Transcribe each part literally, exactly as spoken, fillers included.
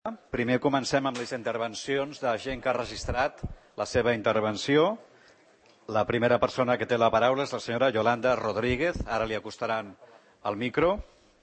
Primer comencem amb les intervencions de gent que ha registrat la seva intervenció. La primera persona que té la paraula és la senyora Yolanda Rodríguez. Ara li acostaran el micro.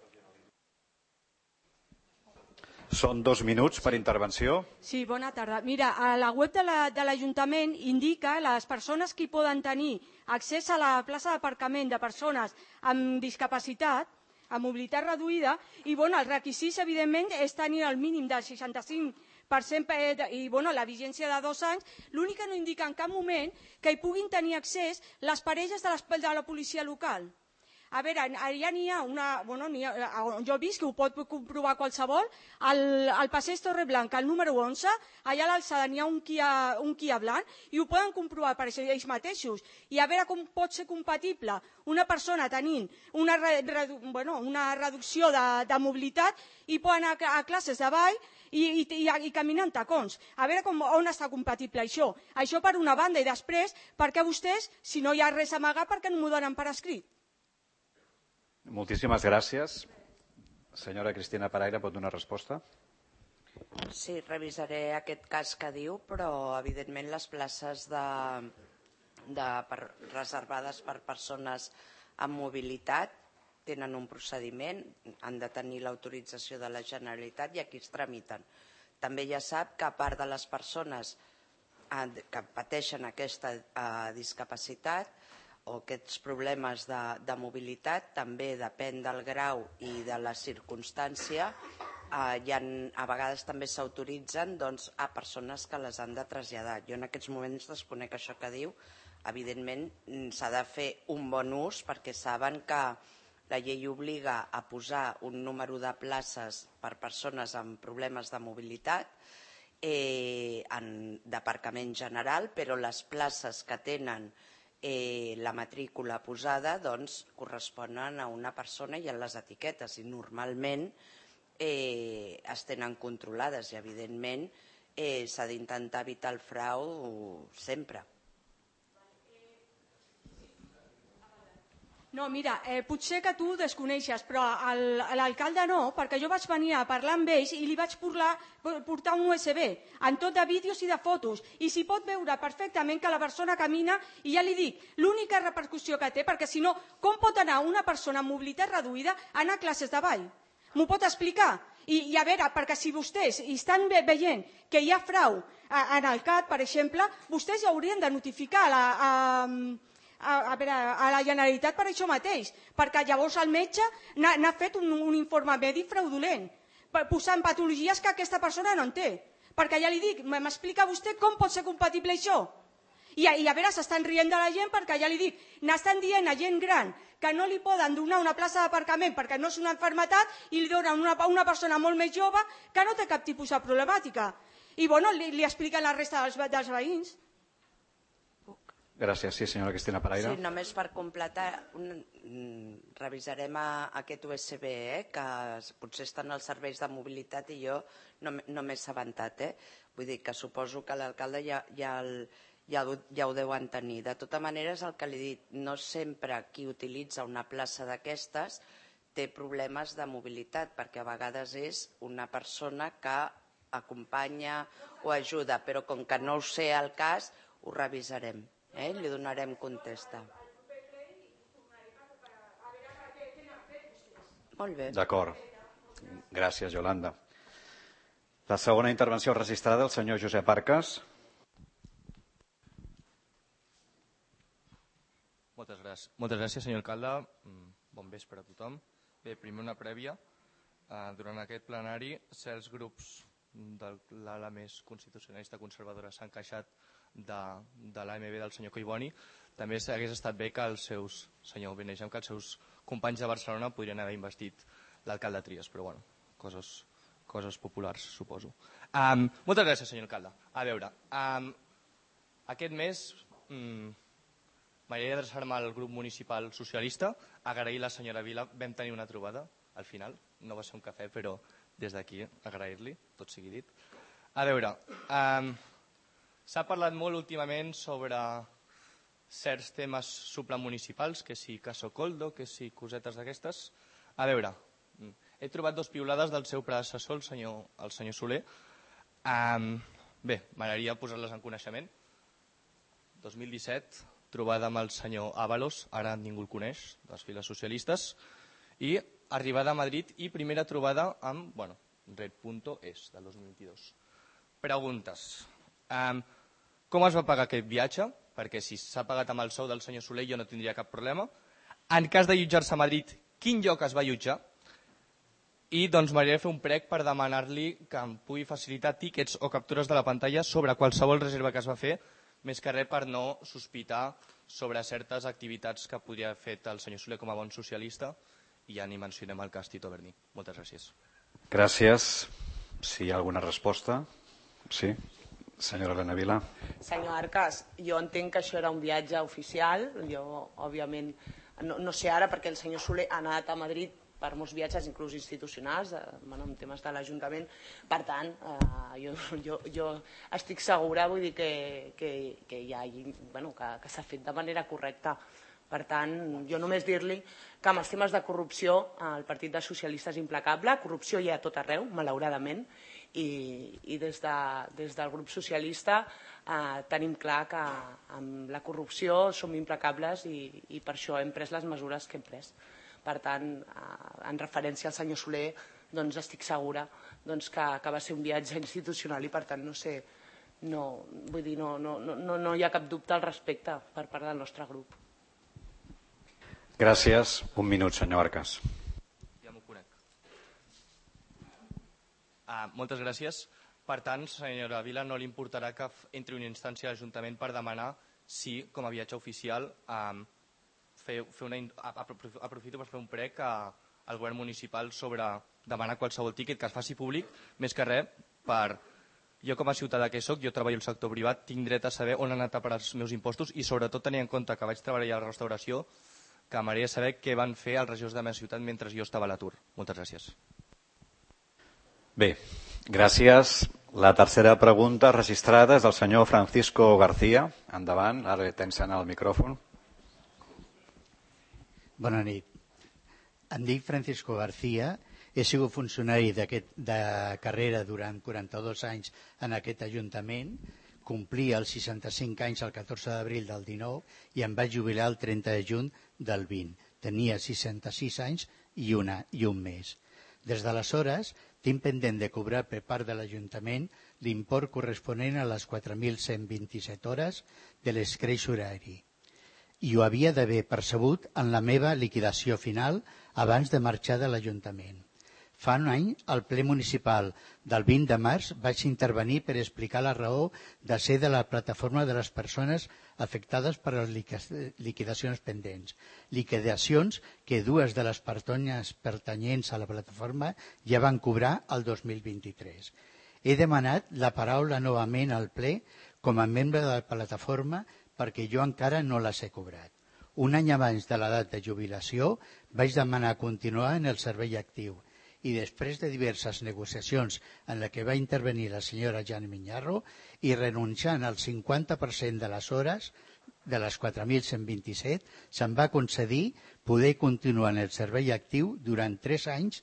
Són dos minuts per intervenció. Sí, bona tarda. Mira, a la web de l'Ajuntament indica les persones que poden tenir accés a la plaça d'aparcament de persones amb discapacitat, amb mobilitat reduïda, i bueno, els requisits, evidentment, és tenir el mínim del seixanta-cinc per cent i bueno, la vigència de dos anys. L'únic que no indica en cap moment que hi puguin tenir accés les parelles de, les, de la policia local. A veure, ja n'hi ha una... Bueno, ha, jo he vist que ho pot comprovar qualsevol. Al, al passeig Torreblanca, el número onze, allà a l'alçada n'hi ha un Kia, un Kia blanc i ho poden comprovar per ells mateixos. I a veure com pot ser compatible una persona tenint una, redu, bueno, una reducció de, de mobilitat i poden anar a, a classes de ball i, i, i, i caminar en tacons. A veure com, on està compatible això. Això per una banda, i després, perquè vostès, si no hi ha res a amagar, per què no m'ho donen per escrit? Moltíssimes gràcies. Senyora Cristina Paraire, pot donar resposta? Sí, revisaré aquest cas que diu, però evidentment les places de, de, per, reservades per persones amb mobilitat tenen un procediment, han de tenir l'autorització de la Generalitat i aquí es tramiten. També ja sap que a part de les persones que pateixen aquesta eh, discapacitat, o aquests problemes de, de mobilitat, també depèn del grau i de la circumstància, eh, ha, a vegades també s'autoritzen doncs, a persones que les han de traslladar. Jo en aquests moments desconec això que diu. Evidentment s'ha de fer un bon ús perquè saben que la llei obliga a posar un número de places per persones amb problemes de mobilitat eh, d'aparcament general, però les places que tenen Eh, la matrícula posada doncs, corresponen a una persona i a les etiquetes i normalment eh, es tenen controlades i evidentment eh, s'ha d'intentar evitar el frau sempre. No, mira, eh, potser que tu desconeixes, però l'alcalde no, perquè jo vaig venir a parlar amb ells i li vaig portar, portar un U S B amb tot de vídeos i de fotos i s'hi pot veure perfectament que la persona camina i ja li dic, l'única repercussió que té, perquè si no, com pot anar una persona amb mobilitat reduïda a anar a classes de ball? M'ho pot explicar? I, I a veure, perquè si vostès estan veient que hi ha frau en el C A T, per exemple, vostès ja haurien de notificar a la... A, A, a, veure, a la Generalitat per això mateix, perquè llavors el metge n'ha fet un, un informe mèdic fraudulent, posant patologies que aquesta persona no en té. Perquè ja li dic, m'explica vostè com pot ser compatible això? I, i a veure, s'estan rient de la gent perquè ja li dic, n'estan dient a gent gran que no li poden donar una plaça d'aparcament perquè no és una malaltia i li donen una, una persona molt més jove que no té cap tipus de problemàtica. I bueno, li, li expliquen la resta dels, dels veïns. Gràcies. Sí, senyora Cristina Paraire. Sí, només per completar, un, revisarem a, aquest U S B, eh, que potser estan als serveis de mobilitat i jo no, no m'he assabentat. Eh? Vull dir que suposo que l'alcalde ja, ja, el, ja, ja ho deuen tenir. De tota manera, és el que li he dit, no sempre qui utilitza una plaça d'aquestes té problemes de mobilitat, perquè a vegades és una persona que acompanya o ajuda, però com que no ho sé el cas, ho revisarem. Eh? Li donarem contesta. Molt bé. D'acord. Gràcies, Yolanda. La segona intervenció registrada, el senyor Josep Arcas. Moltes gràcies, Moltes gràcies senyor alcalde. Bon vespre a tothom. Bé, primer una prèvia. Durant aquest plenari, certs grups de l'ala més constitucionalista conservadora s'han queixat de, de l'A M B del senyor Collboni. També hagués estat bé que els seus, senyor Beneixam, que els seus companys de Barcelona podrien haver investit l'alcalde Trias, però bueno, coses, coses populars, suposo. Um, moltes gràcies, senyor alcalde. A veure, um, aquest mes um, m'agradaria adreçar-me al grup municipal socialista, agrair a la senyora Vila, vam tenir una trobada al final, no va ser un cafè, però des d'aquí agrair-li, tot sigui dit. A veure, um, s'ha parlat molt últimament sobre certs temes supramunicipals, que si Caso Coldo, que si cosetes d'aquestes. A veure, He trobat dos piulades del seu predecessor, el senyor, el senyor Soler. Um, bé, m'agradaria posar-les en coneixement. dos mil disset, trobada amb el senyor Ábalos, ara ningú el coneix, de les files socialistes, i arribada a Madrid i primera trobada amb, bueno, red punto es, del dos mil vint-i-dos. Preguntes. Um, com es va pagar aquest viatge? Perquè si s'ha pagat amb el sou del senyor Soler jo no tindria cap problema. En cas de jutjar-se a Madrid, quin lloc es va jutjar? I doncs m'agradaria fer un prec per demanar-li que em pugui facilitar tíquets o captures de la pantalla sobre qualsevol reserva que es va fer, més que res per no sospitar sobre certes activitats que podria haver fet el senyor Soler com a bon socialista, i ja ni mencionem el cas Tito Berni. Moltes gràcies. Gràcies. Si hi ha alguna resposta. Sí. Senyora Elena Vila. Senyor Arcas, jo entenc que això era un viatge oficial. Jo, òbviament, no, no sé ara perquè el senyor Soler ha anat a Madrid per molts viatges, inclús institucionals, eh, bueno, en temes de l'Ajuntament. Per tant, eh, jo, jo, jo estic segura, vull dir que, que, que, ja, bueno, que, que s'ha fet de manera correcta. Per tant, jo només dir-li que amb els temes de corrupció el Partit dels Socialistes és implacable, corrupció hi ha a tot arreu, malauradament, i, i des, de, des del grup socialista eh, tenim clar que amb la corrupció som implacables i, i per això hem pres les mesures que hem pres. Per tant, en referència al senyor Soler, doncs estic segura doncs, que, que va ser un viatge institucional i per tant no sé, no, vull dir, no, no, no, no hi ha cap dubte al respecte per part del nostre grup. Gràcies. Un minut, senyor Arcas. Ja m'ho conec. Ah, moltes gràcies. Per tant, senyora Vila, no li importarà que entri una instància a l'Ajuntament per demanar si, com a viatge oficial, eh, Fer, fer una, aprofito per fer un prec al govern municipal sobre demanar qualsevol tíquet que es faci públic, més que res per... Jo com a ciutadà que soc, jo treballo al sector privat, tinc dret a saber on han anat a parar els meus impostos i sobretot tenir en compte que vaig treballar a la restauració, que m'agradaria saber què van fer els regidors de la meva ciutat mentre jo estava a l'atur. Moltes gràcies. Bé, gràcies. La tercera pregunta registrada és del senyor Francisco García. Endavant, ara tens el micròfon. Bona nit. Em dic Francisco García, he sigut funcionari de carrera durant quaranta-dos anys en aquest Ajuntament, complia els seixanta-cinc anys el catorze d'abril del dinou i em vaig jubilar el trenta de juny del vint. Tenia seixanta-sis anys i, una, i un mes. Des d'aleshores tinc pendent de cobrar per part de l'Ajuntament l'import corresponent a les quatre mil cent vint-i-set hores de l'escreix horari. I ho havia d'haver percebut en la meva liquidació final abans de marxar de l'Ajuntament. Fa un any, al ple municipal del vint de març, vaig intervenir per explicar la raó de ser de la plataforma de les persones afectades per les liquidacions pendents. Liquidacions que dues de les persones pertanyents a la plataforma ja van cobrar el dos mil vint-i-tres. He demanat la paraula novament al ple com a membre de la plataforma perquè jo encara no les he cobrat. Un any abans de l'edat de jubilació vaig demanar continuar en el servei actiu i després de diverses negociacions en la que va intervenir la senyora Jane Miñarro i renunciant al cinquanta per cent de les hores de les quatre mil cent vint-i-set, se'm va concedir poder continuar en el servei actiu durant tres anys,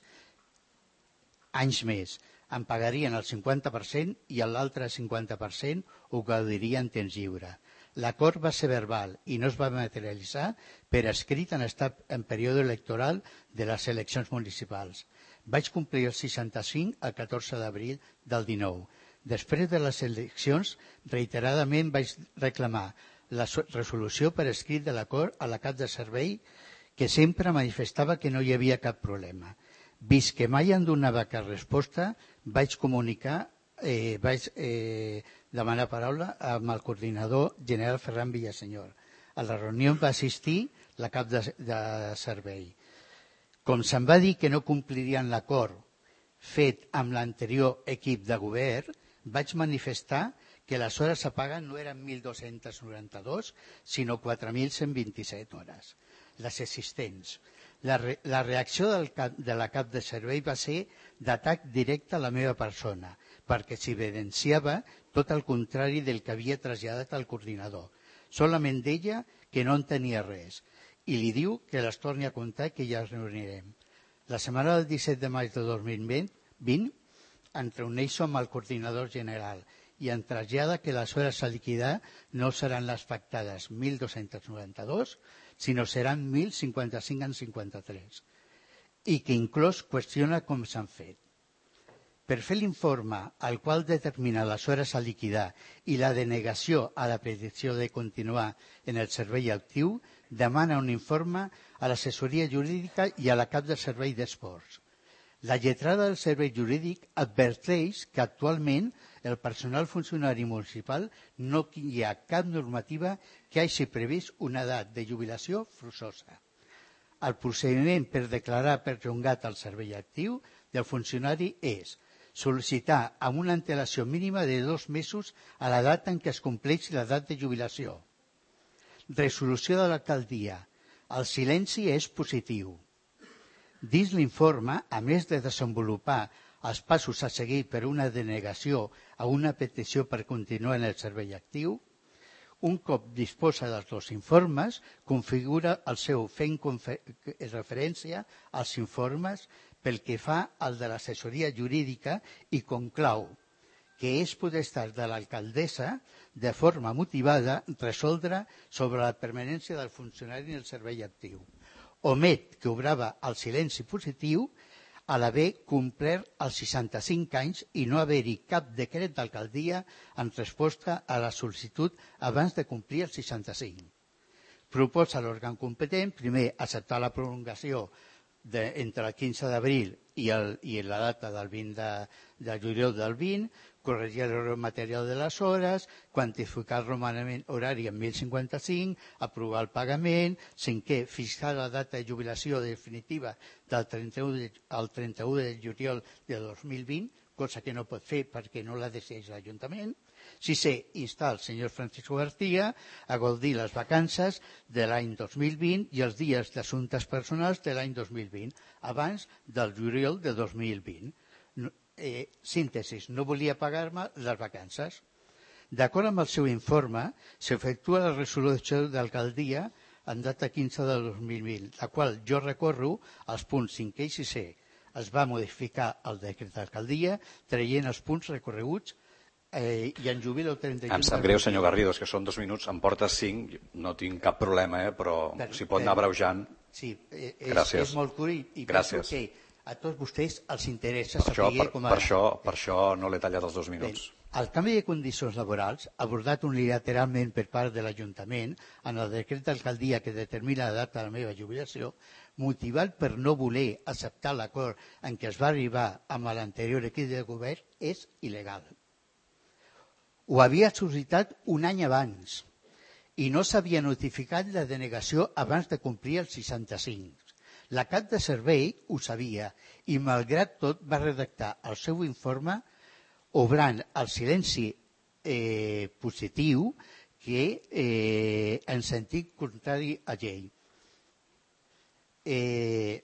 anys més. Em pagarien el cinquanta per cent i l'altre cinquanta per cent ho gaudiria en temps lliure. L'acord va ser verbal i no es va materialitzar per escrit en estar en període electoral de les eleccions municipals. Vaig complir els seixanta-cinc el catorze d'abril del dinou. Després de les eleccions, reiteradament vaig reclamar la resolució per escrit de l'acord a la cap de servei que sempre manifestava que no hi havia cap problema. Vist que mai em donava cap resposta, vaig comunicar Eh, vaig eh, demanar paraula amb el coordinador general Ferran Villasenyor. A la reunió va assistir la cap de, de servei. Com se'm va dir que no complirien l'acord fet amb l'anterior equip de govern, vaig manifestar que les hores a pagar no eren mil dos-cents noranta-dos, sinó quatre mil cent vint-i-set hores, les existents. La, re, la reacció del cap, de la cap de servei va ser d'atac directe a la meva persona, perquè s'evidenciava tot el contrari del que havia traslladat al coordinador. Solament deia que no en tenia res i li diu que les torni a comptar que ja es reunirem. La setmana del disset de maig de dos mil vint em reuneixo amb el coordinador general i em trasllada que les hores a liquidar no seran les pactades mil dos-cents noranta-dos, sinó seran mil cinquanta-cinc coma cinquanta-tres, i que inclús qüestiona com s'han fet. Per fer l'informe al qual determina les hores a liquidar i la denegació a la petició de continuar en el servei actiu, demana un informe a l'assessoria jurídica i a la cap del servei d'esports. La lletrada del servei jurídic adverteix que actualment el personal funcionari municipal no hi ha cap normativa que hagi previst una edat de jubilació forçosa. El procediment per declarar perllongat el servei actiu del funcionari és sol·licitar amb una antelació mínima de dos mesos a la data en què es compleixi l'edat de jubilació. Resolució de l'alcaldia. El silenci és positiu. Dins l'informe, a més de desenvolupar els passos a seguir per una denegació a una petició per continuar en el servei actiu, un cop disposa dels dos informes, configura el seu fent referència als informes pel que fa al de l'assessoria jurídica i conclau que és potestat de l'alcaldessa de forma motivada resoldre sobre la permanència del funcionari en el servei actiu. Omet que obrava el silenci positiu a l'haver complert els seixanta-cinc anys i no haver-hi cap decret d'alcaldia en resposta a la sol·licitud abans de complir els seixanta-cinc. Proposa l'òrgan competent, primer, acceptar la prolongació de, entre el quinze d'abril i, el, i la data del vint de, de juliol del vint, corregir l'error material de les hores, quantificar el romanament horari en mil cinquanta-cinc, aprovar el pagament, cinquè, fixar la data de jubilació definitiva del trenta-u de, al trenta-u de juliol de dos mil vint, cosa que no pot fer perquè no la decideix l'Ajuntament. Sisè, instar el senyor Francisco García a gaudir les vacances de l'any dos mil vint i els dies d'assumptes personals de l'any dos mil vint, abans del juliol de dos mil vint. Eh, síntesis, no volia pagar-me les vacances. D'acord amb el seu informe, s'efectua la resolució d'alcaldia en data quinze de dos mil vint, la qual jo recorro als punts cinquè i sisè. Es va modificar el decret d'alcaldia traient els punts recorreguts eh, i en jubilo trenta-u. Em sap greu, senyor Garrido, és que són dos minuts, em porta cinc, no tinc cap problema, eh, però per, si pot anar abreujant. Sí, és, Gràcies. és molt curt i, i Gràcies. penso que a tots vostès els interessa Per això, saber per, com per, això, per això no l'he tallat els dos minuts. Bé, el canvi de condicions laborals, abordat unilateralment per part de l'Ajuntament en el decret d'alcaldia que determina la data de la meva jubilació, motivat per no voler acceptar l'acord en què es va arribar amb l'anterior equip de govern, és il·legal. Ho havia sol·licitat un any abans i no s'havia notificat la denegació abans de complir els seixanta-cinc. La cap de servei ho sabia i, malgrat tot, va redactar el seu informe obrant el silenci eh, positiu que eh, en sentit contrari a llei. Eh,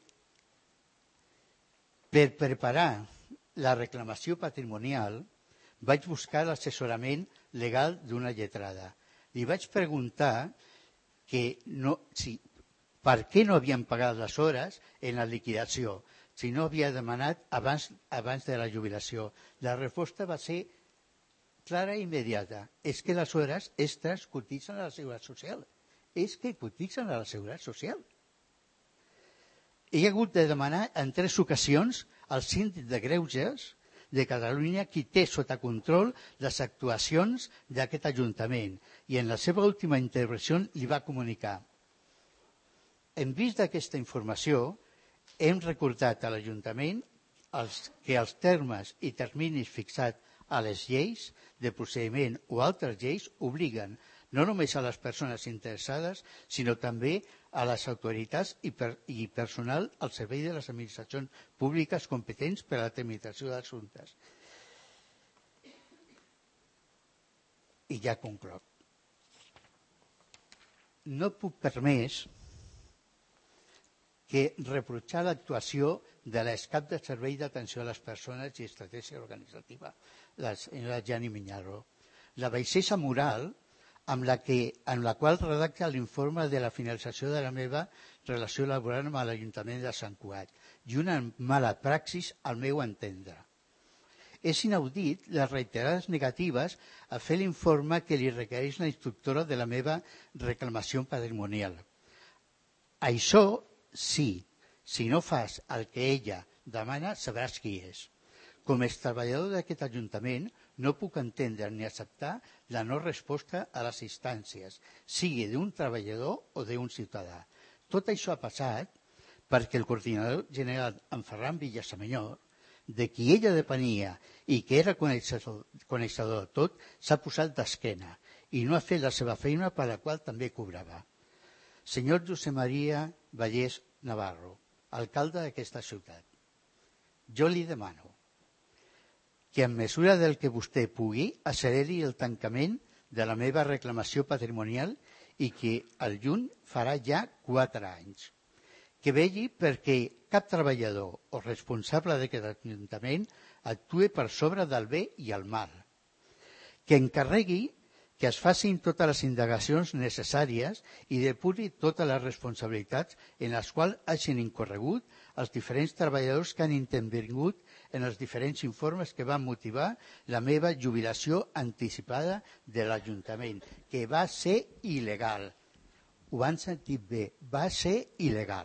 per preparar la reclamació patrimonial vaig buscar l'assessorament legal d'una lletrada. Li vaig preguntar que no, si, per què no havien pagat les hores en la liquidació, si no havia demanat abans, abans de la jubilació. La resposta va ser clara i immediata. És que les hores extres cotitzen a la Seguretat Social. És que cotitzen a la Seguretat Social. He hagut de demanar en tres ocasions al síndic de Greuges de Catalunya qui té sota control les actuacions d'aquest Ajuntament i en la seva última intervenció li va comunicar. En vist d'aquesta informació, hem recordat a l'Ajuntament els, que els termes i terminis fixats a les lleis de procediment o altres lleis obliguen no només a les persones interessades, sinó també a les autoritats i, per, i personal al servei de les administracions públiques competents per a la tramitació d'assumptes. I ja concloc. No puc permès que reprotxar l'actuació de l'excap de servei d'atenció a les persones i estratègia organitzativa, la senyora Jani Miñarro. La baixesa moral amb la, que, amb la qual redacta l'informe de la finalització de la meva relació laboral amb l'Ajuntament de Sant Cugat i una mala praxis al meu entendre. És inaudit les reiterades negatives a fer l'informe que li requereix la instructora de la meva reclamació patrimonial. Això sí, si no fas el que ella demana, sabràs qui és. Com a treballador d'aquest Ajuntament, no puc entendre ni acceptar la no resposta a les instàncies, sigui d'un treballador o d'un ciutadà. Tot això ha passat perquè el coordinador general, en Ferran Villasemenyor, de qui ella depenia i que era coneixedor, coneixedor de tot, s'ha posat d'esquena i no ha fet la seva feina per la qual també cobrava. Senyor Josep Maria Vallès Navarro, alcalde d'aquesta ciutat, jo li demano que en mesura del que vostè pugui acceleri el tancament de la meva reclamació patrimonial i que el juny farà ja quatre anys. Que vegi perquè cap treballador o responsable d'aquest Ajuntament actuï per sobre del bé i el mal. Que encarregui que es facin totes les indagacions necessàries i depuri totes les responsabilitats en les quals hagin incorregut els diferents treballadors que han intervingut en els diferents informes que van motivar la meva jubilació anticipada de l'Ajuntament, que va ser il·legal. Ho han sentit bé, va ser il·legal.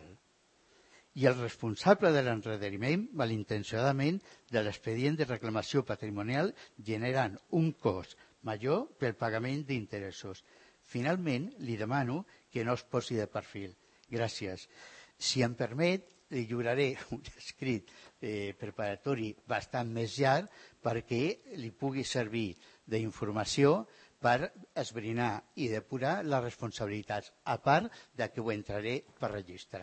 I el responsable de l'endarreriment malintencionadament de l'expedient de reclamació patrimonial generant un cost major pel pagament d'interessos. Finalment, li demano que no es posi de perfil. Gràcies. Si em permet, li lliuraré un escrit eh, preparatori bastant més llarg perquè li pugui servir d'informació per esbrinar i depurar les responsabilitats, a part de que ho entraré per registre.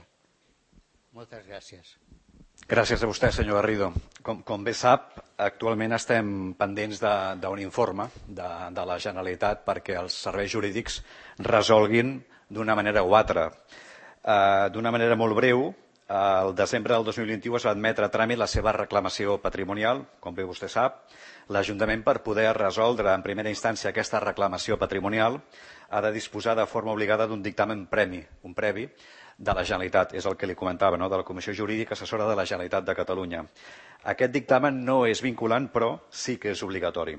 Moltes gràcies. Gràcies a vostè, senyor Garrido. Com, com bé sap, actualment estem pendents d'un informe de, de la Generalitat perquè els serveis jurídics resolguin d'una manera o altra. Uh, d'una manera molt breu, al desembre del dos mil vint-i-u es va admetre a tràmit la seva reclamació patrimonial, com bé vostè sap. L'Ajuntament, per poder resoldre en primera instància aquesta reclamació patrimonial, ha de disposar de forma obligada d'un dictamen premi, un previ, de la Generalitat, és el que li comentava, no? De la Comissió Jurídica Assessora de la Generalitat de Catalunya. Aquest dictamen no és vinculant, però sí que és obligatori.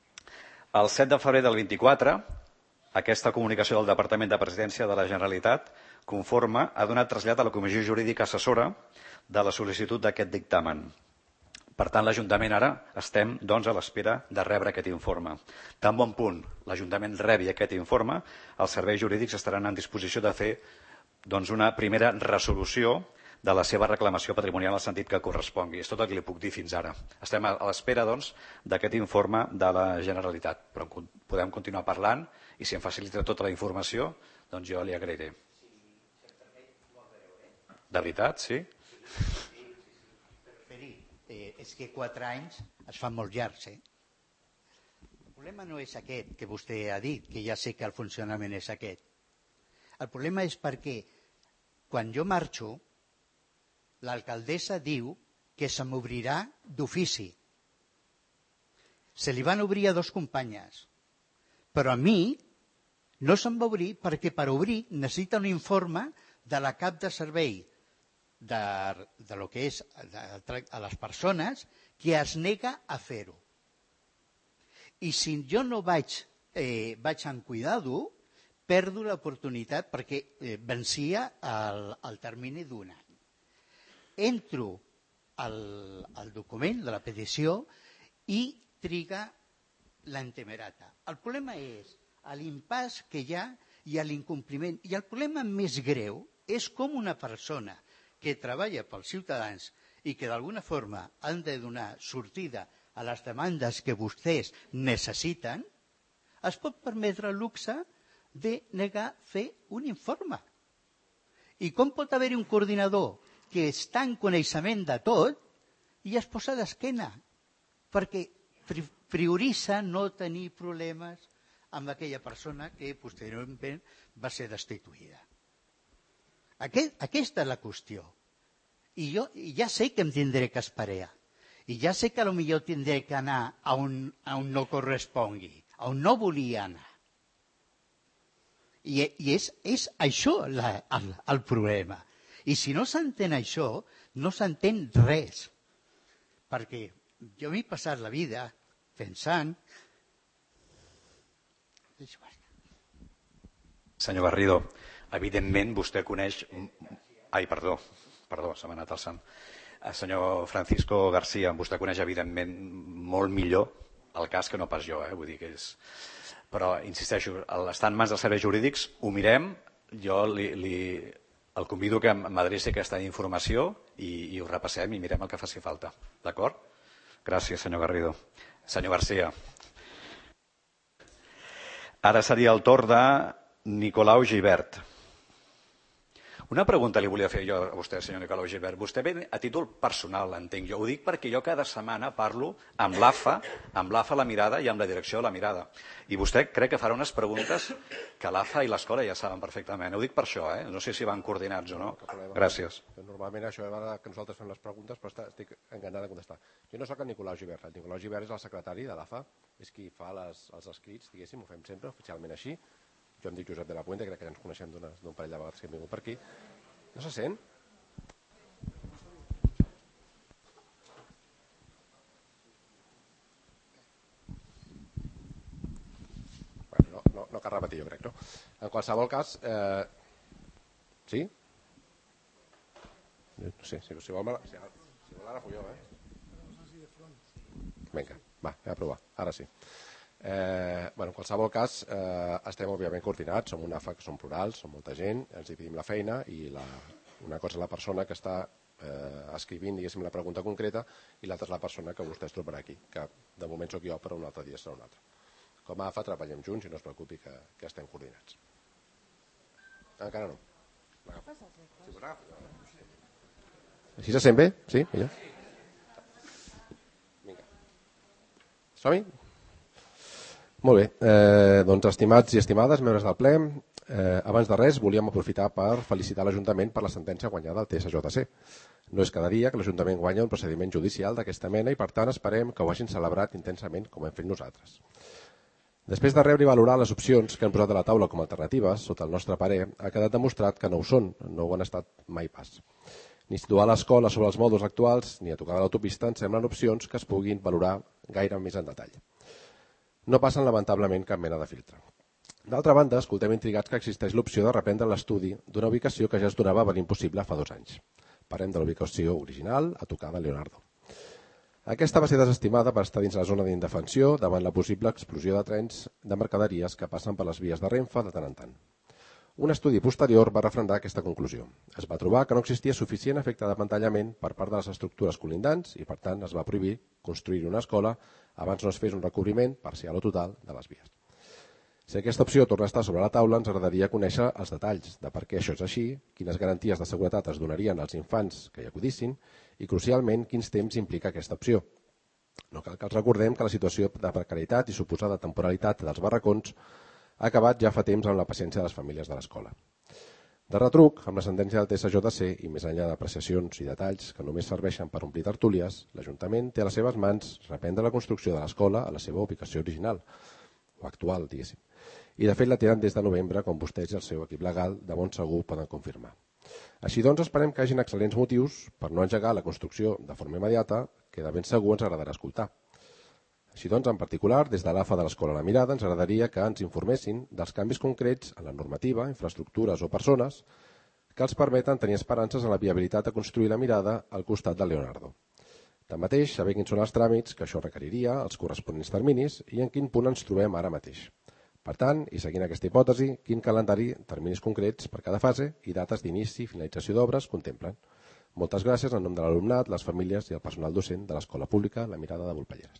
El set de febrer del vint-i-quatre, aquesta comunicació del Departament de Presidència de la Generalitat, conforme, ha donat trasllat a la Comissió Jurídica Assessora de la sol·licitud d'aquest dictamen. Per tant, l'Ajuntament ara estem doncs, a l'espera de rebre aquest informe. Tan bon punt l'Ajuntament rebi aquest informe, els serveis jurídics estaran en disposició de fer doncs, una primera resolució de la seva reclamació patrimonial en el sentit que correspongui. És tot el que li puc dir fins ara. Estem a l'espera doncs, d'aquest informe de la Generalitat, però podem continuar parlant i si em facilita tota la informació, doncs jo li agrairé. De veritat, sí? Eh, és que quatre anys es fan molt llargs. Eh? El problema no és aquest que vostè ha dit, que ja sé que el funcionament és aquest. El problema és perquè quan jo marxo, l'alcaldessa diu que se m'obrirà d'ofici. Se li van obrir a dos companyes, però a mi no se'm va obrir perquè per obrir necessita un informe de la cap de servei de, de lo que és de, a les persones que es nega a fer-ho. I si jo no vaig, eh, vaig en cuidar-ho, perdo l'oportunitat perquè eh, vencia el, el termini d'un any. Entro al, al document de la petició i triga l'antemerata. El problema és l'impàs que hi ha i l'incompliment. I el problema més greu és com una persona que treballa pels ciutadans i que d'alguna forma han de donar sortida a les demandes que vostès necessiten, es pot permetre el luxe de negar fer un informe. I com pot haver-hi un coordinador que està en coneixement de tot i es posa d'esquena perquè prioritza no tenir problemes amb aquella persona que posteriorment va ser destituïda. Aquest, aquesta és la qüestió. I jo ja sé que em tindré que esperar. I ja sé que potser tindré que anar a on, a on no correspongui, a on no volia anar. I, i és, és això la, el, el problema. I si no s'entén això, no s'entén res, perquè jo m'he passat la vida pensant... Senyor Garrido, evidentment vostè coneix... Ai, perdó, perdó, se m'ha anat el sant. Senyor Francisco García, vostè coneix evidentment molt millor el cas que no pas jo, eh? Vull dir que és... Però, insisteixo, estant en mans dels serveis jurídics, ho mirem, jo li, li, el convido que m'adreci aquesta informació i, i ho repassem i mirem el que faci falta. D'acord? Gràcies, senyor Garrido. Senyor García. Ara seria el torn de Nicolau Gibert. Una pregunta li volia fer jo a vostè, senyor Nicolau Gibert. Vostè ve a títol personal, entenc jo. Ho dic perquè jo cada setmana parlo amb l'A F A, amb l'A F A La Mirada i amb la direcció de La Mirada. I vostè crec que farà unes preguntes que l'A F A i l'escola ja saben perfectament. Ho dic per això, eh? No sé si van coordinats o no. Gràcies. Normalment això és que nosaltres fem les preguntes, però estic encantat de contestar. Jo no soc el Nicolau Gibert. El Nicolau Gibert és el secretari de l'A F A, és qui fa les, els escrits, diguéssim, ho fem sempre, oficialment així. Jo em dic Josep de la Puente, crec que ja ens coneixem d'un parell de vegades que hem vingut per aquí. No se sent? Bueno, no, no, no cal repetir, jo crec, no? En qualsevol cas... Eh... Sí? No sé, si, si vol... Si, si vol ara pujo, eh? Vinga, va, anem a provar. Ara sí. Eh, bueno, en qualsevol cas, eh, estem òbviament coordinats, som una A F A que som plurals, som molta gent, ens dividim la feina i la, una cosa és la persona que està eh, escrivint, diguéssim, la pregunta concreta i l'altra és la persona que vostès trobarà aquí, que de moment sóc jo, però un altre dia serà un altre. Com a A F A treballem junts i no es preocupi que, que estem coordinats. Encara no. Així se sent bé? Sí? Millor? Vinga. Som-hi? Molt bé, eh, doncs estimats i estimades, membres del ple, eh, abans de res volíem aprofitar per felicitar l'Ajuntament per la sentència guanyada al T S J C. No és cada dia que l'Ajuntament guanya un procediment judicial d'aquesta mena i per tant esperem que ho hagin celebrat intensament com hem fet nosaltres. Després de rebre i valorar les opcions que han posat a la taula com a alternatives, sota el nostre parer, ha quedat demostrat que no ho són, no ho han estat mai pas. Ni situar l'escola sobre els mòduls actuals ni a tocar de l'autopista ens semblen opcions que es puguin valorar gaire més en detall. No passen lamentablement cap mena de filtre. D'altra banda, escoltem intrigats que existeix l'opció de reprendre l'estudi d'una ubicació que ja es donava per impossible fa dos anys. Parlem de la ubicació original a tocar de Leonardo. Aquesta va ser desestimada per estar dins la zona d'indefensió davant la possible explosió de trens de mercaderies que passen per les vies de Renfe de tant en tant. Un estudi posterior va refrendar aquesta conclusió. Es va trobar que no existia suficient efecte d'apantallament per part de les estructures colindants i, per tant, es va prohibir construir una escola abans no es fes un recobriment parcial o total de les vies. Si aquesta opció torna a estar sobre la taula, ens agradaria conèixer els detalls de per què això és així, quines garanties de seguretat es donarien als infants que hi acudissin i, crucialment, quins temps implica aquesta opció. No cal que els recordem que la situació de precarietat i suposada temporalitat dels barracons ha acabat ja fa temps amb la paciència de les famílies de l'escola. De retruc, amb la sentència del T S J C i més enllà d'apreciacions i detalls que només serveixen per omplir tertúlies, l'Ajuntament té a les seves mans reprendre la construcció de l'escola a la seva ubicació original, o actual, diguéssim. I de fet la tenen des de novembre, com vostès i el seu equip legal de bon segur poden confirmar. Així doncs, esperem que hi hagin excel·lents motius per no engegar la construcció de forma immediata, que de ben segur ens agradarà escoltar. Així doncs, en particular, des de l'A F A de l'Escola La Mirada ens agradaria que ens informessin dels canvis concrets en la normativa, infraestructures o persones que els permeten tenir esperances en la viabilitat de construir la Mirada al costat del Leonardo. Tanmateix, saber quins són els tràmits que això requeriria, els corresponents terminis i en quin punt ens trobem ara mateix. Per tant, i seguint aquesta hipòtesi, quin calendari, terminis concrets per cada fase i dates d'inici i finalització d'obres contemplen. Moltes gràcies en nom de l'alumnat, les famílies i el personal docent de l'Escola Pública La Mirada de Volpelleres.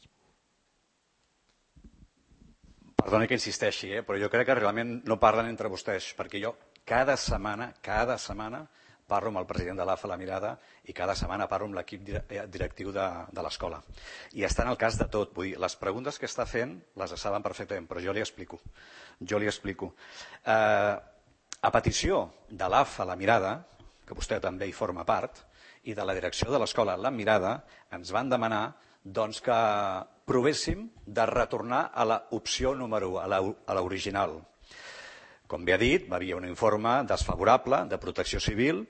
Perdoni que insisteixi, eh? però jo crec que realment no parlen entre vostès, perquè jo cada setmana, cada setmana parlo amb el president de l'A F A La Mirada i cada setmana parlo amb l'equip directiu de, de l'escola. I està en el cas de tot. Vull dir, les preguntes que està fent les saben perfectament, però jo li explico. Jo li explico. Eh, a petició de l'A F A La Mirada, que vostè també hi forma part, i de la direcció de l'escola La Mirada, ens van demanar doncs, que provéssim de retornar a l'opció número u, a l'original. Com bé ha dit, va haver un informe desfavorable de Protecció Civil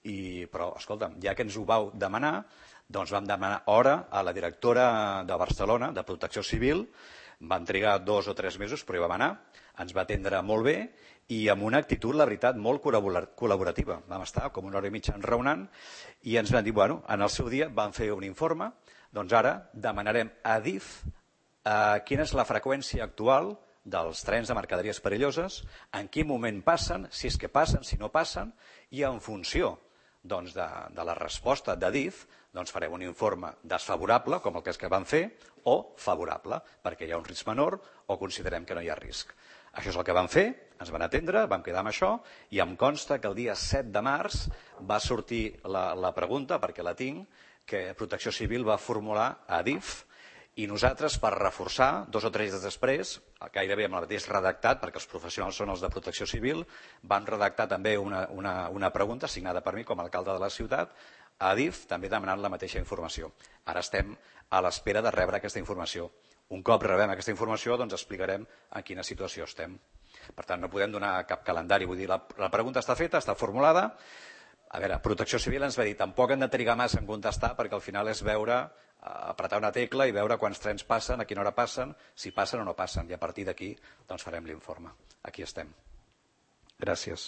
I, però, escolta'm, ja que ens ho vau demanar, doncs vam demanar hora a la directora de Barcelona, de Protecció Civil, van trigar dos o tres mesos, però hi vam anar, ens va atendre molt bé i amb una actitud, la veritat, molt col·laborativa. Vam estar com una hora i mitja enraonant i ens van dir, bueno, en el seu dia van fer un informe, doncs ara demanarem a D I F eh, quina és la freqüència actual dels trens de mercaderies perilloses, en quin moment passen, si és que passen, si no passen, i en funció doncs, de, de la resposta de D I F doncs farem un informe desfavorable, com el que és que van fer, o favorable, perquè hi ha un risc menor o considerem que no hi ha risc. Això és el que vam fer, ens van atendre, vam quedar amb això i em consta que el dia set de març va sortir la, la pregunta, perquè la tinc, que Protecció Civil va formular a D I F i nosaltres, per reforçar, dos o tres dies després, gairebé amb el mateix redactat, perquè els professionals són els de Protecció Civil, van redactar també una, una, una pregunta signada per mi com a alcalde de la ciutat, a D I F també demanant la mateixa informació. Ara estem a l'espera de rebre aquesta informació. Un cop rebem aquesta informació, doncs explicarem en quina situació estem. Per tant, no podem donar cap calendari. Vull dir, la, la pregunta està feta, està formulada. A veure, Protecció Civil ens va dir tampoc hem de trigar massa en contestar perquè al final és veure, apretar una tecla i veure quants trens passen, a quina hora passen, si passen o no passen. I a partir d'aquí doncs farem l'informe. Aquí estem. Gràcies.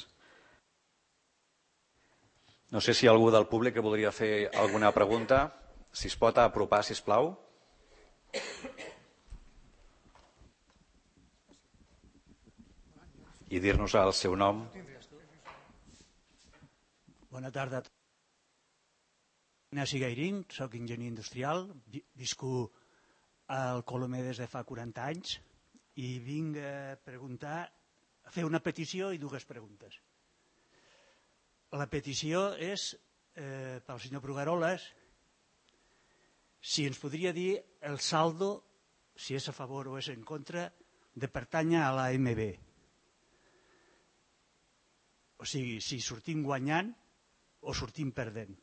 No sé si algú del públic que voldria fer alguna pregunta. Si es pot apropar, sisplau. I dir-nos el seu nom. Bona tarda. Ignasi Gairín, soc enginyer industrial, visco al Colomer des de fa quaranta anys i vinc a preguntar, a fer una petició i dues preguntes. La petició és eh, pel senyor Brugaroles si ens podria dir el saldo, si és a favor o és en contra, de pertànyer a la A M B. O sigui, si sortim guanyant o sortim perdent.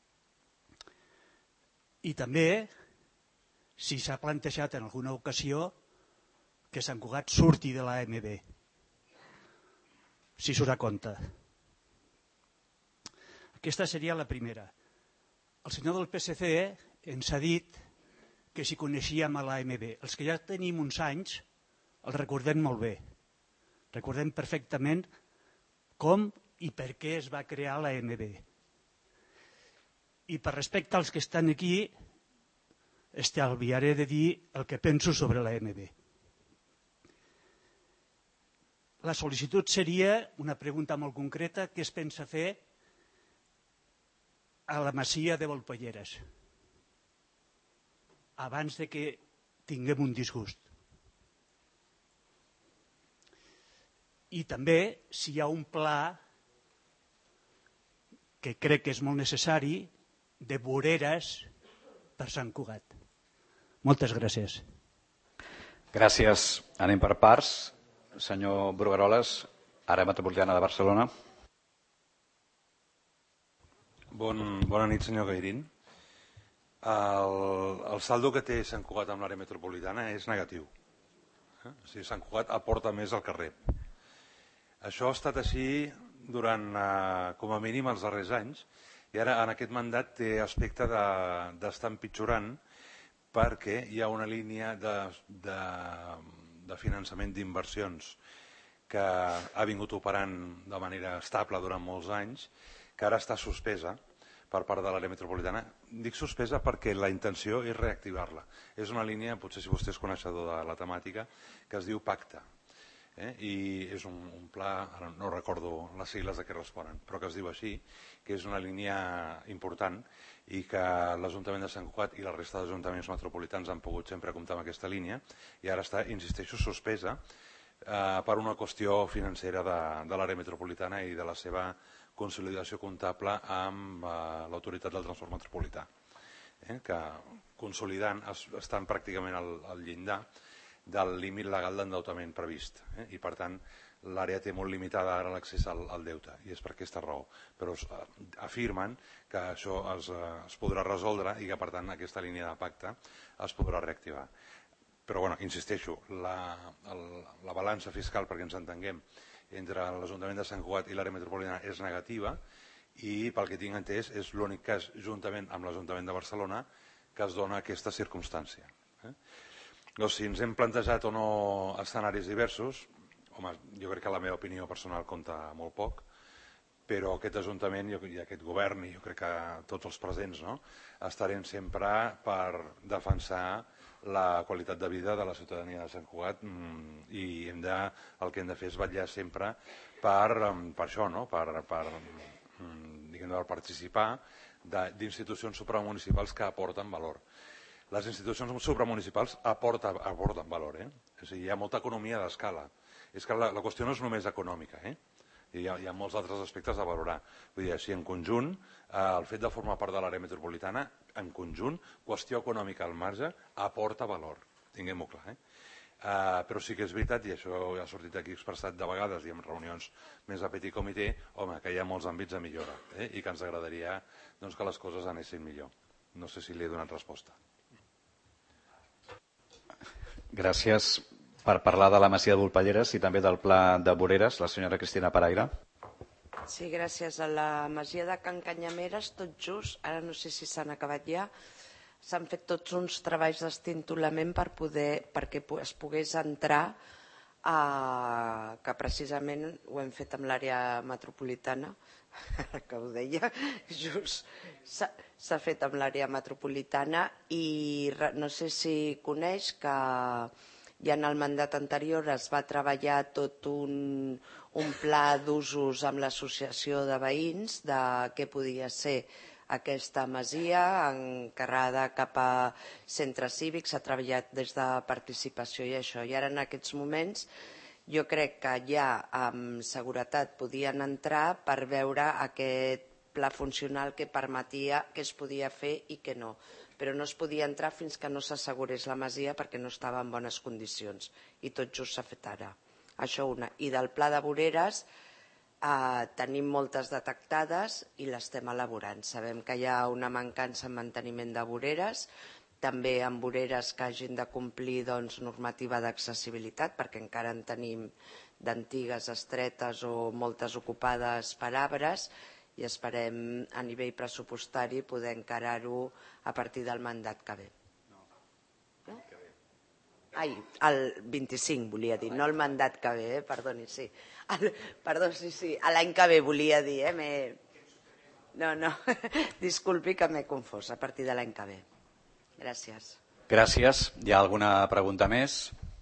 I també si s'ha plantejat en alguna ocasió que Sant Cugat surti de la A M B. Si s'ho dà compte. Aquesta seria la primera. El senyor del P S C ens ha dit que si coneixíem a l'A M B. Els que ja tenim uns anys el recordem molt bé. Recordem perfectament com i per què es va crear l'A M B. I per respecte als que estan aquí, estalviaré de dir el que penso sobre l'A M B. La sol·licitud seria una pregunta molt concreta: què es pensa fer a la masia de Volpelleres abans de que tinguem un disgust? I també si hi ha un pla que crec que és molt necessari de voreres per Sant Cugat. Moltes gràcies. Gràcies. Anem per parts. Senyor Brugaroles, àrea metropolitana de Barcelona. Bon, bona nit, senyor Gairín. El, el saldo que té Sant Cugat amb l'àrea metropolitana és negatiu. Eh? O sigui, Sant Cugat aporta més al carrer. Això ha estat així durant, eh, com a mínim, els darrers anys, i ara en aquest mandat té aspecte d'estar empitjorant perquè hi ha una línia de, de, de finançament d'inversions que ha vingut operant de manera estable durant molts anys, que ara està suspesa per part de l'àrea metropolitana. Dic suspesa perquè la intenció és reactivar-la. És una línia, potser si vostè és coneixedor de la temàtica, que es diu Pacte. Eh? I és un, un pla, ara no recordo les sigles a què responen, però que es diu així, que és una línia important i que l'Ajuntament de Sant Cugat i la resta d'ajuntaments metropolitans han pogut sempre comptar amb aquesta línia i ara està, insisteixo, suspesa eh, per una qüestió financera de, de l'àrea metropolitana i de la seva consolidació comptable amb eh, l'autoritat del transport metropolità, eh, que consolidant es, estan pràcticament al, al llindar del límit legal d'endeutament previst. Eh? I per tant l'àrea té molt limitada ara l'accés al, al deute i és per aquesta raó. Però es, eh, afirmen que això es, eh, es podrà resoldre i que per tant aquesta línia de pacte es podrà reactivar. Però bueno, insisteixo, la, el, la balança fiscal, perquè ens entenguem, entre l'Ajuntament de Sant Cugat i l'àrea metropolitana és negativa i pel que tinc entès és l'únic cas, juntament amb l'Ajuntament de Barcelona, que es dona aquesta circumstància. Eh? O si ens hem plantejat o no escenaris diversos, home, jo crec que la meva opinió personal compta molt poc, però aquest Ajuntament i aquest govern, i jo crec que tots els presents, no? Estarem sempre per defensar la qualitat de vida de la ciutadania de Sant Cugat i hem de, el que hem de fer és vetllar sempre per, per això, no? per, per, diguem, per participar d'institucions supramunicipals que aporten valor. Les institucions supramunicipals aporten, aporten valor, eh? O sigui, hi ha molta economia d'escala. És que la, la qüestió no és només econòmica, eh? Hi ha, hi ha molts altres aspectes a valorar. Vull dir, si en conjunt, eh, el fet de formar part de l'àrea metropolitana, en conjunt, qüestió econòmica al marge, aporta valor. Tinguem-ho clar, eh? Uh, però sí que és veritat, i això ha sortit aquí expressat de vegades i en reunions més a petit comitè, home, que hi ha molts àmbits de millora, eh? I que ens agradaria doncs, que les coses anessin millor. No sé si li he donat resposta. Gràcies. Per parlar de la Masia de Volpelleres i també del Pla de Voreres, la senyora Cristina Paraire. Sí, gràcies. A la Masia de Can Canyameres, tot just, ara no sé si s'han acabat ja, s'han fet tots uns treballs d'estintolament per poder, perquè es pogués entrar, a, que precisament ho hem fet amb l'àrea metropolitana, ara que ho deia, just s'ha fet amb l'àrea metropolitana i no sé si coneix que ja en el mandat anterior es va treballar tot un, un pla d'usos amb l'associació de veïns de què podia ser aquesta masia encarregada cap a centres cívics, s'ha treballat des de participació i això. I ara en aquests moments jo crec que ja amb seguretat podien entrar per veure aquest pla funcional que permetia que es podia fer i que no. Però no es podia entrar fins que no s'assegurés la masia perquè no estava en bones condicions i tot just s'ha fet ara. Això una. I del pla de voreres eh, tenim moltes detectades i l'estem elaborant. Sabem que hi ha una mancança en manteniment de voreres, també en voreres que hagin de complir doncs, normativa d'accessibilitat perquè encara en tenim d'antigues, estretes o moltes ocupades per arbres i esperem a nivell pressupostari poder encarar-ho a partir del mandat que ve. No? Ai, el vint-i-cinc volia dir, no el mandat que ve, eh? Perdoni, sí. El, perdó, sí, sí, l'any que ve volia dir, eh? No, no, disculpi que m'he confós, a partir de l'any que ve. Gràcies. Gràcies. Hi ha alguna pregunta més?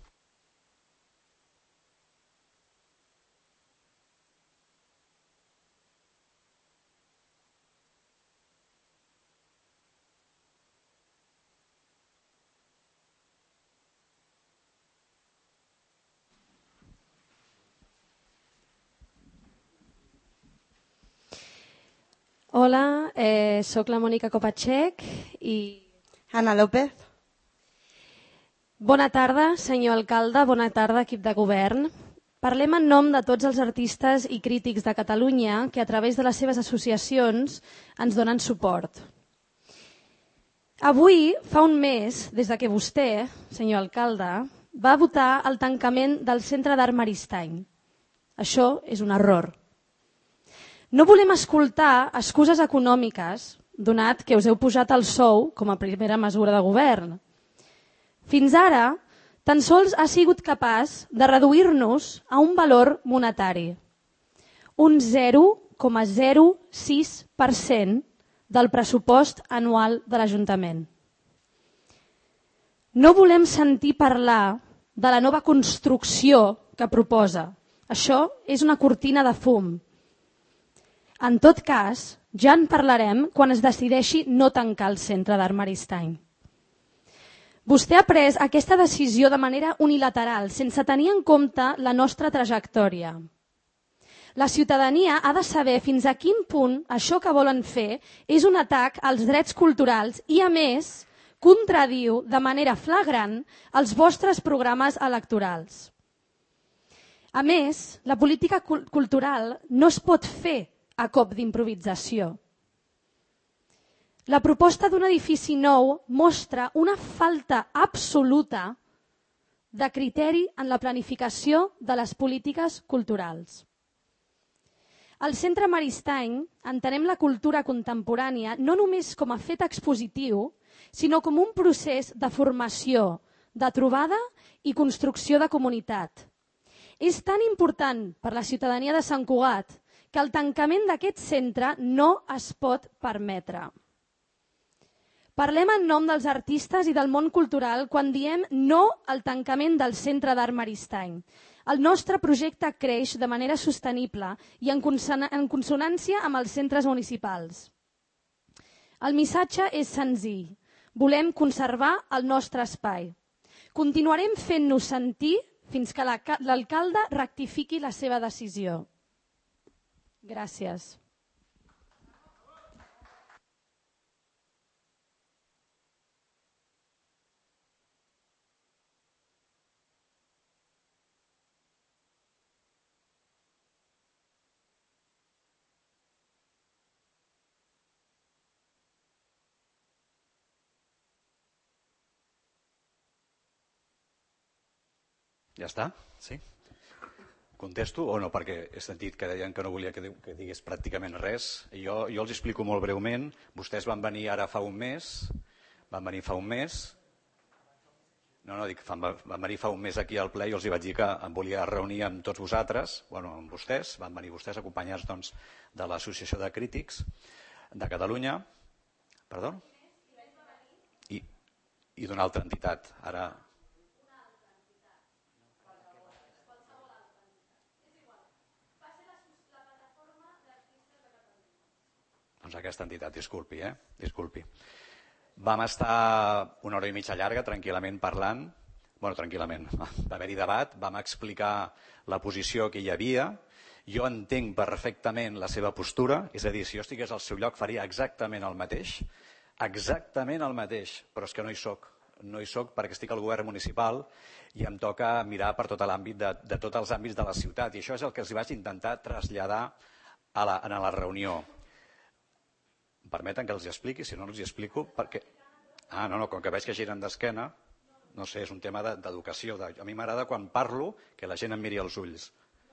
Hola, eh, soc la Mònica Kopacek i... Ana López. Bona tarda, senyor alcalde, bona tarda, equip de govern. Parlem en nom de tots els artistes i crítics de Catalunya que a través de les seves associacions ens donen suport. Avui, fa un mes, des de que vostè, senyor alcalde, va votar el tancament del Centre d'Art Maristany. Això és un error. No volem escoltar excuses econòmiques, donat que us heu pujat el sou com a primera mesura de govern. Fins ara, tan sols ha sigut capaç de reduir-nos a un valor monetari, un zero coma zero sis per cent del pressupost anual de l'Ajuntament. No volem sentir parlar de la nova construcció que proposa. Això és una cortina de fum. En tot cas, ja en parlarem quan es decideixi no tancar el Centre d'Art Maristany. Vostè ha pres aquesta decisió de manera unilateral, sense tenir en compte la nostra trajectòria. La ciutadania ha de saber fins a quin punt això que volen fer és un atac als drets culturals i, a més, contradiu de manera flagrant els vostres programes electorals. A més, la política cultural no es pot fer a cop d'improvisació. La proposta d'un edifici nou mostra una falta absoluta de criteri en la planificació de les polítiques culturals. Al Centre Maristany entenem la cultura contemporània no només com a fet expositiu, sinó com un procés de formació, de trobada i construcció de comunitat. És tan important per la ciutadania de Sant Cugat que el tancament d'aquest centre no es pot permetre. Parlem en nom dels artistes i del món cultural quan diem no al tancament del Centre d'Art Maristany. El nostre projecte creix de manera sostenible i en consonància amb els centres municipals. El missatge és senzill. Volem conservar el nostre espai. Continuarem fent-nos sentir fins que l'alcalde rectifiqui la seva decisió. Gràcies. Ja està? Sí? Contesto o no? Perquè he sentit que deien que no volia que digués pràcticament res. Jo, jo els explico molt breument. Vostès van venir ara fa un mes, van venir fa un mes, no, no, dic, van venir fa un mes aquí al ple i els hi vaig dir que em volia reunir amb tots vosaltres, bueno, amb vostès, van venir vostès acompanyats doncs, de l'Associació de Crítics de Catalunya, perdó? I, i d'una altra entitat, ara... Doncs aquesta entitat, disculpi, eh? Disculpi. Vam estar una hora i mitja llarga, tranquil·lament parlant, bueno, tranquil·lament, va haver-hi debat, vam explicar la posició que hi havia, jo entenc perfectament la seva postura, és a dir, si jo estigués al seu lloc faria exactament el mateix, exactament el mateix, però és que no hi soc, no hi soc perquè estic al govern municipal i em toca mirar per tot l'àmbit de, de tots els àmbits de la ciutat, i això és el que els vaig intentar traslladar a la, a la reunió. Em permeten que els hi expliqui? Si no, els hi explico perquè... Ah, no, no, com que veig que giren d'esquena, no sé, és un tema d'educació. De... A mi m'agrada quan parlo que la gent em miri als ulls.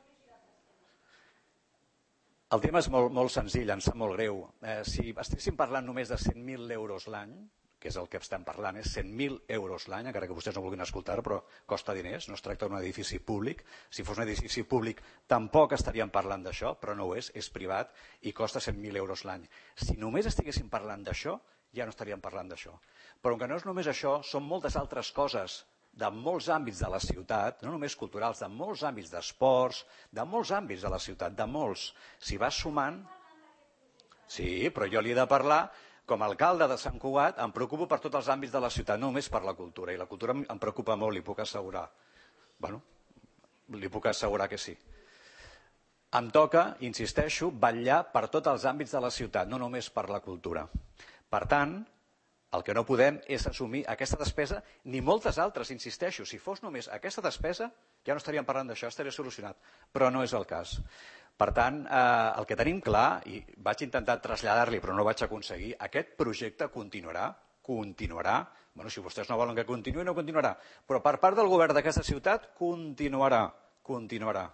El tema és molt, molt senzill, em sap molt greu. Eh, si estiguéssim parlant només de cent mil euros l'any, que és el que estem parlant, és cent mil euros l'any, encara que vostès no vulguin escoltar, però costa diners, no es tracta d'un edifici públic. Si fos un edifici públic tampoc estaríem parlant d'això, però no ho és, és privat i costa cent mil euros l'any. Si només estiguéssim parlant d'això, ja no estaríem parlant d'això. Però que no és només això, són moltes altres coses de molts àmbits de la ciutat, no només culturals, de molts àmbits d'esports, de molts àmbits de la ciutat, de molts. Si vas sumant... Sí, però jo li he de parlar... Com a alcalde de Sant Cugat em preocupo per tots els àmbits de la ciutat, no només per la cultura, i la cultura em preocupa molt, li puc assegurar. Bueno, li puc assegurar que sí. Em toca, insisteixo, vetllar per tots els àmbits de la ciutat, no només per la cultura. Per tant, el que no podem és assumir aquesta despesa, ni moltes altres, insisteixo. Si fos només aquesta despesa, ja no estaríem parlant d'això, estaria solucionat, però no és el cas. Per tant, eh, el que tenim clar, i vaig intentar traslladar-li però no ho vaig aconseguir, aquest projecte continuarà, continuarà, bueno, si vostès no volen que continuï, no continuarà, però per part del govern d'aquesta ciutat continuarà, continuarà.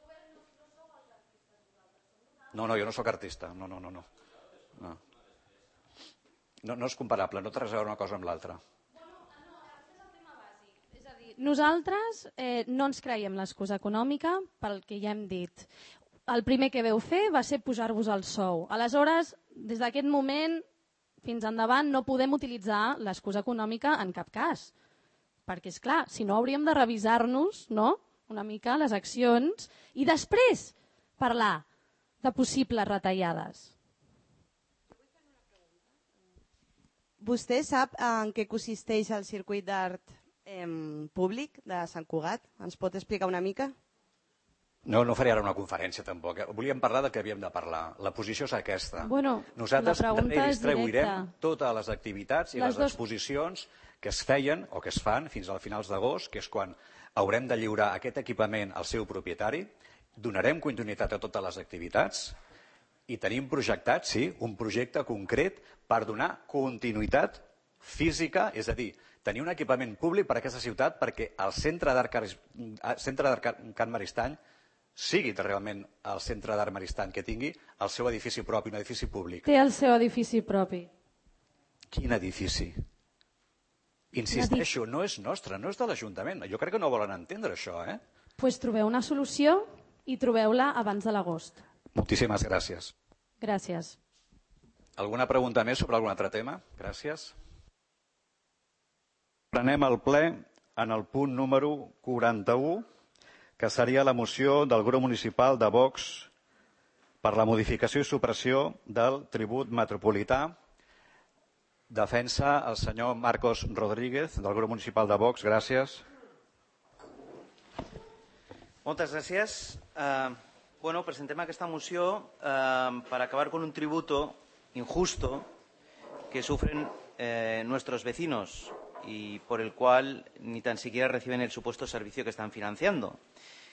No, no, jo no sóc artista, no, no, no, no. No, no, no és comparable, no té res a veure una cosa amb l'altra. Nosaltres eh, no ens creiem l'excusa econòmica pel que ja hem dit. El primer que veu fer va ser pujar-vos el sou. Aleshores, des d'aquest moment fins endavant no podem utilitzar l'excusa econòmica en cap cas. Perquè, és clar, si no hauríem de revisar-nos, no?, una mica les accions i després parlar de possibles retallades. Vostè sap en què consisteix el circuit d'art eh, públic de Sant Cugat? Ens pot explicar una mica? No, no faré ara una conferència tampoc. Volíem parlar del que havíem de parlar. La posició és aquesta. Bueno, nosaltres redistribuirem totes les activitats i les, les dos... exposicions que es feien o que es fan fins al finals d'agost, que és quan haurem de lliurar aquest equipament al seu propietari, donarem continuïtat a totes les activitats i tenim projectat, sí, un projecte concret per donar continuïtat física, és a dir, tenir un equipament públic per a aquesta ciutat perquè el Centre d'Art Can Maristany sigui realment el centre d'Art Maristan, que tingui el seu edifici propi, un edifici públic. Té el seu edifici propi. Quin edifici? Insisteixo, no és nostre, no és de l'Ajuntament. Jo crec que no volen entendre això, eh? Doncs pues trobeu una solució i trobeu-la abans de l'agost. Moltíssimes gràcies. Gràcies. Alguna pregunta més sobre algun altre tema? Gràcies. Prenem el ple en el punt número quaranta-u, que seria la moció del grup municipal de Vox per la modificació i supressió del tribut metropolità. Defensa el senyor Marcos Rodríguez, del grup municipal de Vox. Gràcies. Moltes gràcies. Eh, bueno, presentem aquesta moció eh, per acabar con un tributo injusto que sufren eh, nuestros vecinos y por el cual ni tan siquiera reciben el supuesto servicio que están financiando.